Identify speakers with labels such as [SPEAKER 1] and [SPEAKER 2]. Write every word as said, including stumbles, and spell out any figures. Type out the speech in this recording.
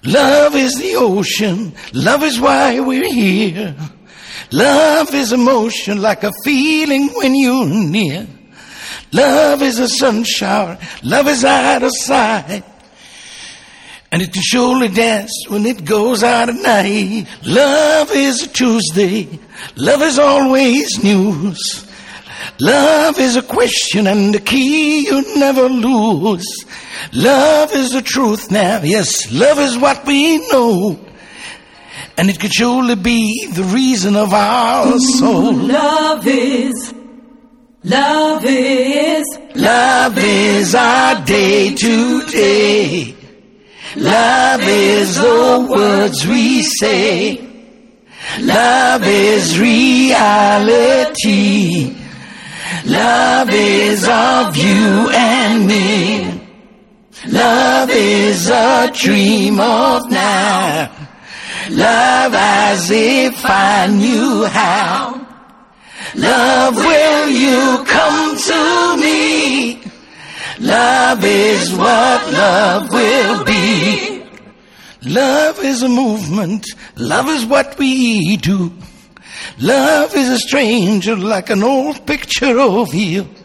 [SPEAKER 1] Love is the ocean. Love is why we're here. Love is emotion like a feeling when you're near. Love is a sun shower. Love is out of sight. And it can surely dance when it goes out at night. Love is a Tuesday. Love is always news. Love is a question and a key you never lose. Love is the truth now. Yes, love is what we know. And it could surely be the reason of our soul.
[SPEAKER 2] Love is, love is,
[SPEAKER 1] love is our day today. Love is the words we say. Love is reality. Love is of you and me. Love is a dream of now. Love as if I knew how. Love, will you come to me? Love is what love will be. Love is a movement. Love is what we do. Love is a stranger like an old picture of you.